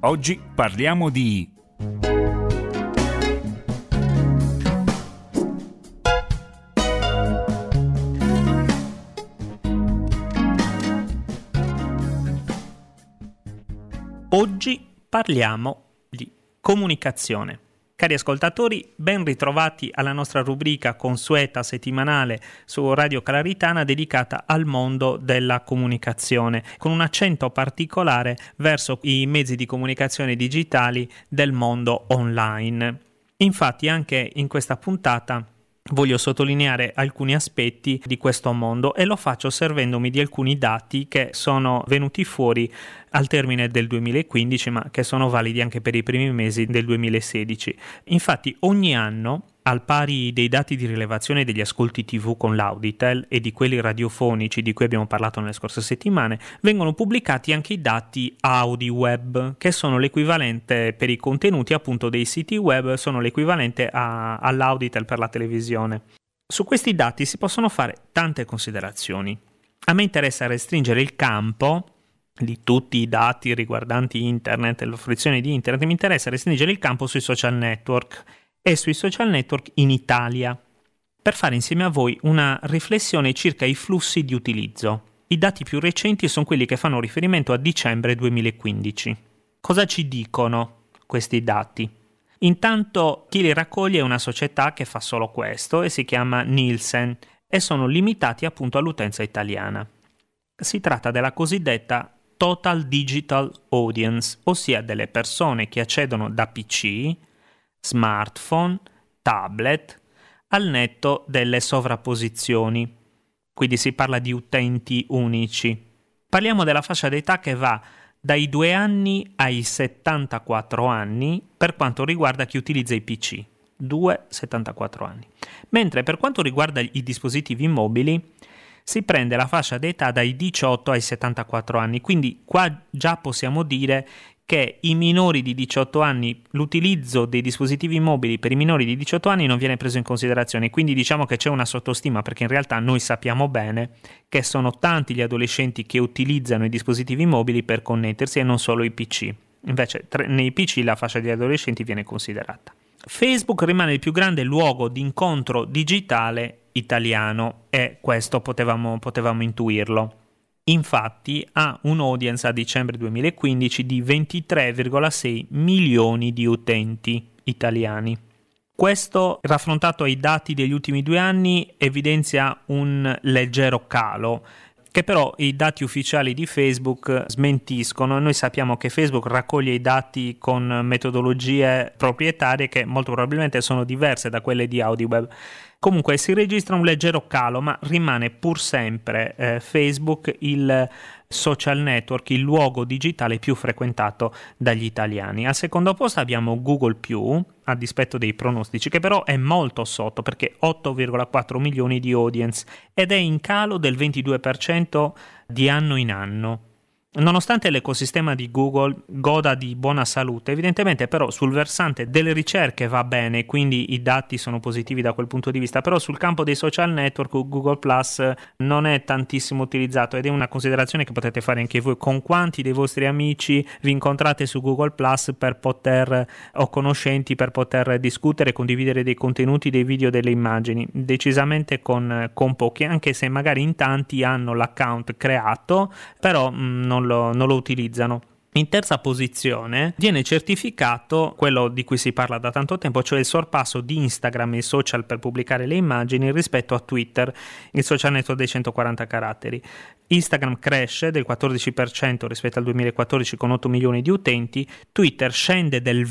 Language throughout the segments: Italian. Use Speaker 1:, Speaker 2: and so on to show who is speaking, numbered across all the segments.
Speaker 1: Oggi parliamo di
Speaker 2: comunicazione. Cari ascoltatori, ben ritrovati alla nostra rubrica consueta settimanale su Radio Claritana dedicata al mondo della comunicazione, con un accento particolare verso i mezzi di comunicazione digitali del mondo online. Infatti, anche in questa puntata voglio sottolineare alcuni aspetti di questo mondo e lo faccio servendomi di alcuni dati che sono venuti fuori al termine del 2015, ma che sono validi anche per i primi mesi del 2016. Infatti, ogni anno, al pari dei dati di rilevazione degli ascolti TV con l'Auditel e di quelli radiofonici di cui abbiamo parlato nelle scorse settimane, vengono pubblicati anche i dati AudiWeb, che sono l'equivalente per i contenuti appunto dei siti web, sono l'equivalente all'Auditel per la televisione. Su questi dati si possono fare tante considerazioni. A me interessa restringere il campo di tutti i dati riguardanti internet e la fruizione di internet, mi interessa restringere il campo sui social network e sui social network in Italia, per fare insieme a voi una riflessione circa i flussi di utilizzo. I dati più recenti sono quelli che fanno riferimento a dicembre 2015. Cosa ci dicono questi dati? Intanto chi li raccoglie è una società che fa solo questo e si chiama Nielsen e sono limitati appunto all'utenza italiana. Si tratta della cosiddetta Total Digital Audience, ossia delle persone che accedono da PC, smartphone, tablet, al netto delle sovrapposizioni. Quindi si parla di utenti unici. Parliamo della fascia d'età che va dai 2 anni ai 74 anni per quanto riguarda chi utilizza i PC. 2-74 anni. Mentre per quanto riguarda i dispositivi mobili si prende la fascia d'età dai 18 ai 74 anni, quindi qua già possiamo dire che i minori di 18 anni, l'utilizzo dei dispositivi mobili per i minori di 18 anni non viene preso in considerazione, quindi diciamo che c'è una sottostima, perché in realtà noi sappiamo bene che sono tanti gli adolescenti che utilizzano i dispositivi mobili per connettersi e non solo i PC. Invece nei PC la fascia di adolescenti viene considerata. Facebook rimane il più grande luogo di incontro digitale italiano e questo potevamo intuirlo. Infatti ha un'audience a dicembre 2015 di 23,6 milioni di utenti italiani. Questo, raffrontato ai dati degli ultimi 2 anni, evidenzia un leggero calo, che però i dati ufficiali di Facebook smentiscono. Noi sappiamo che Facebook raccoglie i dati con metodologie proprietarie che molto probabilmente sono diverse da quelle di AudiWeb. Comunque si registra un leggero calo, ma rimane pur sempre Facebook il social network, il luogo digitale più frequentato dagli italiani. Al secondo posto abbiamo Google+, a dispetto dei pronostici, che però è molto sotto perché 8,4 milioni di audience ed è in calo del 22% di anno in anno. Nonostante l'ecosistema di Google goda di buona salute, evidentemente però sul versante delle ricerche va bene, quindi i dati sono positivi da quel punto di vista, però sul campo dei social network Google Plus non è tantissimo utilizzato ed è una considerazione che potete fare anche voi. Con quanti dei vostri amici vi incontrate su Google Plus per poter, o conoscenti, per poter discutere, condividere dei contenuti, dei video, delle immagini? Decisamente con pochi, anche se magari in tanti hanno l'account creato, però non lo utilizzano. In terza posizione viene certificato quello di cui si parla da tanto tempo, cioè il sorpasso di Instagram e i social per pubblicare le immagini rispetto a Twitter, il social network dei 140 caratteri. Instagram cresce del 14% rispetto al 2014 con 8 milioni di utenti, Twitter scende del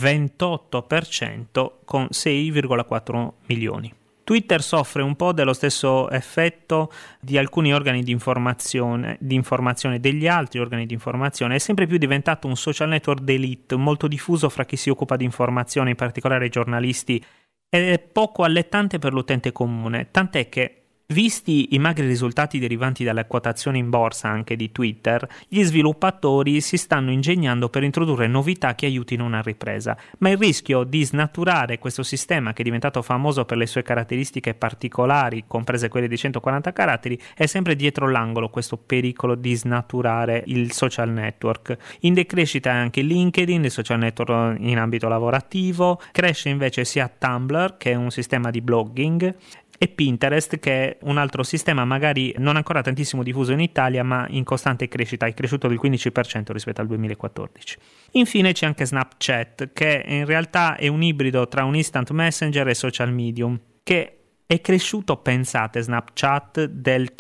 Speaker 2: 28% con 6,4 milioni. Twitter soffre un po' dello stesso effetto di alcuni organi di informazione degli altri organi di informazione. È sempre più diventato un social network d'élite, molto diffuso fra chi si occupa di informazione, in particolare i giornalisti, ed è poco allettante per l'utente comune, tant'è che Visti i magri risultati derivanti dalle quotazioni in borsa anche di Twitter, gli sviluppatori si stanno ingegnando per introdurre novità che aiutino una ripresa, ma il rischio di snaturare questo sistema, che è diventato famoso per le sue caratteristiche particolari, comprese quelle di 140 caratteri, è sempre dietro l'angolo, questo pericolo di snaturare il social network. In decrescita è anche LinkedIn, il social network in ambito lavorativo, cresce invece sia Tumblr, che è un sistema di blogging, e Pinterest, che è un altro sistema magari non ancora tantissimo diffuso in Italia, ma in costante crescita, è cresciuto del 15% rispetto al 2014. Infine c'è anche Snapchat, che in realtà è un ibrido tra un instant messenger e social medium, che è cresciuto, pensate, Snapchat del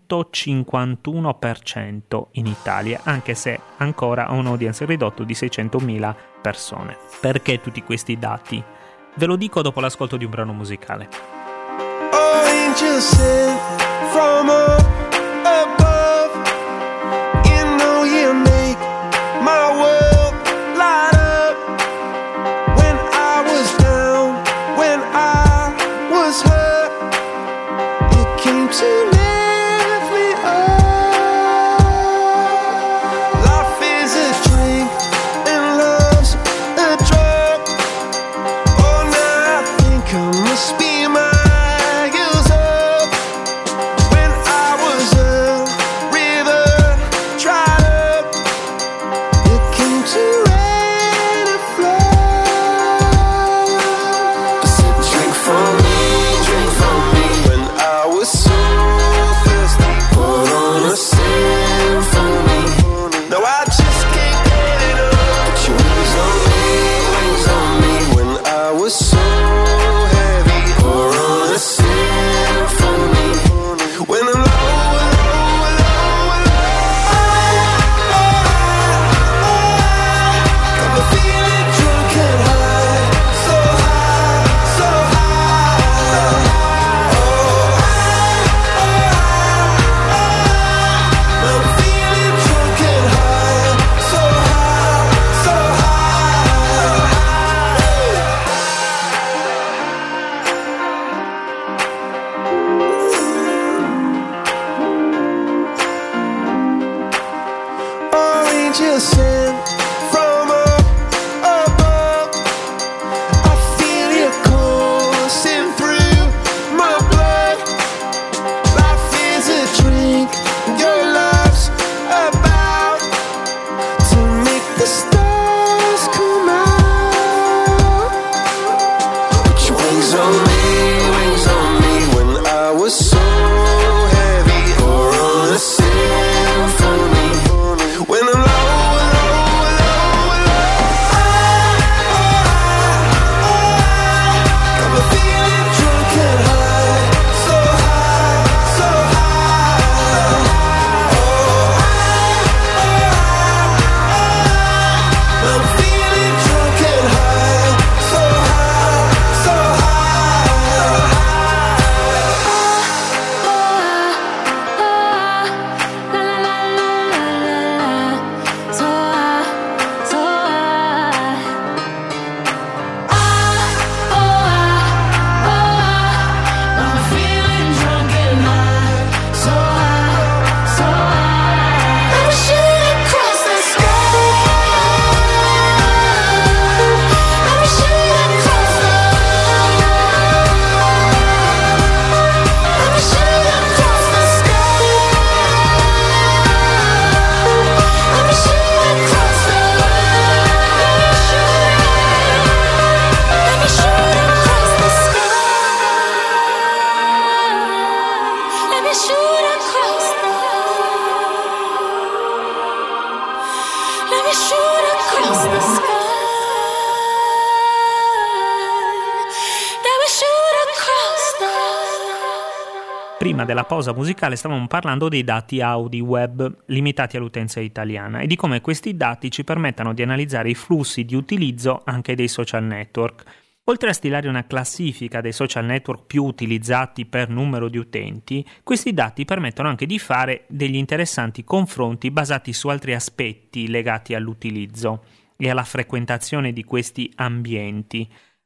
Speaker 2: 151% in Italia, anche se ancora ha un audience ridotto di 600.000 persone. Perché tutti questi dati? Ve lo dico dopo l'ascolto di un brano musicale.
Speaker 3: Angels sent from up above, you know you make my world light up. When I was down, when I was hurt, you came to lift me up. Life is a drink and love's a drug. Oh, now I think I must be mine.
Speaker 2: Prima della pausa musicale stavamo parlando dei dati Audi web limitati all'utenza italiana e di come questi dati ci permettano di analizzare i flussi di utilizzo anche dei social network. Oltre a stilare una classifica dei social network più utilizzati per numero di utenti, questi dati permettono anche di fare degli interessanti confronti basati su altri aspetti legati all'utilizzo e alla frequentazione di questi ambienti.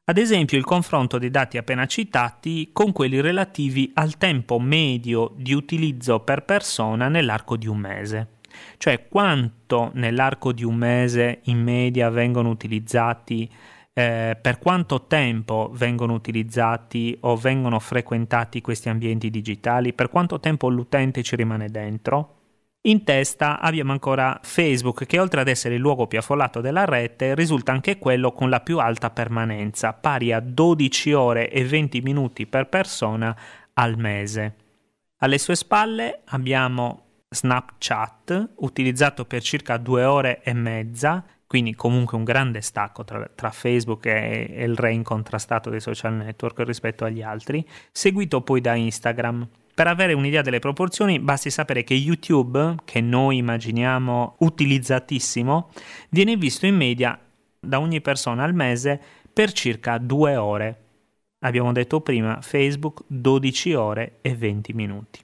Speaker 2: Ad esempio il confronto dei dati appena citati con quelli relativi al tempo medio di utilizzo per persona nell'arco di un mese. Cioè quanto nell'arco di un mese in media vengono utilizzati, per quanto tempo vengono utilizzati o vengono frequentati questi ambienti digitali, per quanto tempo l'utente ci rimane dentro. In testa abbiamo ancora Facebook, che oltre ad essere il luogo più affollato della rete risulta anche quello con la più alta permanenza, pari a 12 ore e 20 minuti per persona al mese. Alle sue spalle abbiamo Snapchat, utilizzato per circa 2 ore e mezza, quindi comunque un grande stacco tra Facebook e il re incontrastato dei social network rispetto agli altri, seguito poi da Instagram. Per avere un'idea delle proporzioni basti sapere che YouTube, che noi immaginiamo utilizzatissimo, viene visto in media da ogni persona al mese per circa 2 ore. Abbiamo detto prima, Facebook 12 ore e 20 minuti.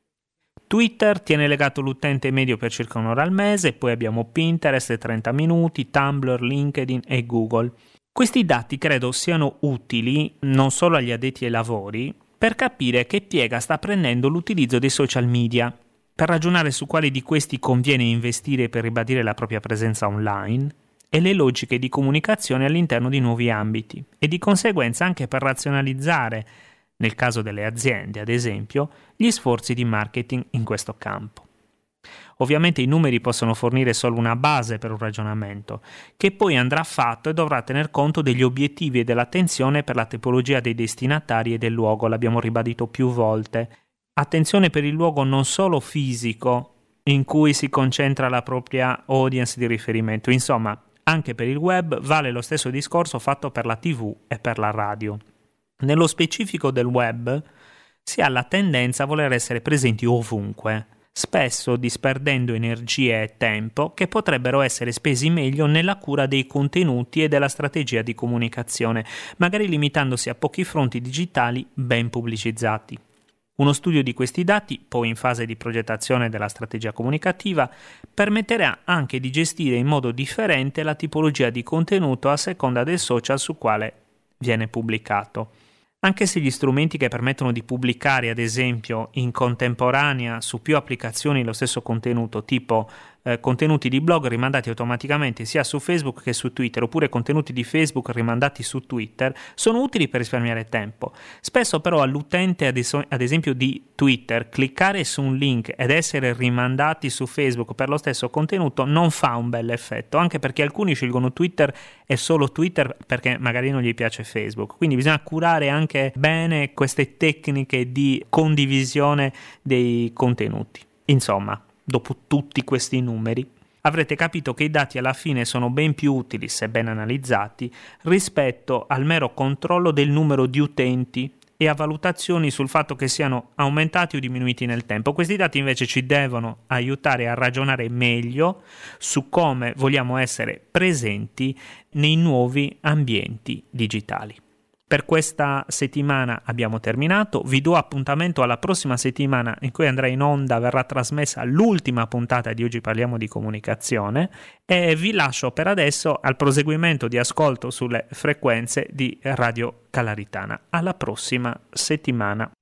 Speaker 2: Twitter tiene legato l'utente medio per circa 1 ora al mese, poi abbiamo Pinterest 30 minuti, Tumblr, LinkedIn e Google. Questi dati credo siano utili non solo agli addetti ai lavori, per capire che piega sta prendendo l'utilizzo dei social media, per ragionare su quali di questi conviene investire per ribadire la propria presenza online e le logiche di comunicazione all'interno di nuovi ambiti, e di conseguenza anche per razionalizzare, nel caso delle aziende ad esempio, gli sforzi di marketing in questo campo. Ovviamente i numeri possono fornire solo una base per un ragionamento, che poi andrà fatto e dovrà tener conto degli obiettivi e dell'attenzione per la tipologia dei destinatari e del luogo, l'abbiamo ribadito più volte. Attenzione per il luogo non solo fisico, in cui si concentra la propria audience di riferimento, insomma, anche per il web vale lo stesso discorso fatto per la TV e per la radio. Nello specifico del web si ha la tendenza a voler essere presenti ovunque, spesso disperdendo energie e tempo che potrebbero essere spesi meglio nella cura dei contenuti e della strategia di comunicazione, magari limitandosi a pochi fronti digitali ben pubblicizzati. Uno studio di questi dati, poi in fase di progettazione della strategia comunicativa, permetterà anche di gestire in modo differente la tipologia di contenuto a seconda del social su quale viene pubblicato. Anche se gli strumenti che permettono di pubblicare, ad esempio, in contemporanea su più applicazioni lo stesso contenuto, tipo contenuti di blog rimandati automaticamente sia su Facebook che su Twitter, oppure contenuti di Facebook rimandati su Twitter, sono utili per risparmiare tempo. Spesso però all'utente, ad esempio di Twitter, cliccare su un link ed essere rimandati su Facebook per lo stesso contenuto non fa un bel effetto, anche perché alcuni scelgono Twitter e solo Twitter perché magari non gli piace Facebook. Quindi bisogna curare anche bene queste tecniche di condivisione dei contenuti. Insomma, dopo tutti questi numeri, avrete capito che i dati alla fine sono ben più utili, se ben analizzati, rispetto al mero controllo del numero di utenti e a valutazioni sul fatto che siano aumentati o diminuiti nel tempo. Questi dati invece ci devono aiutare a ragionare meglio su come vogliamo essere presenti nei nuovi ambienti digitali. Per questa settimana abbiamo terminato, vi do appuntamento alla prossima settimana in cui andrà in onda, verrà trasmessa l'ultima puntata di Oggi Parliamo di Comunicazione, e vi lascio per adesso al proseguimento di ascolto sulle frequenze di Radio Calaritana. Alla prossima settimana.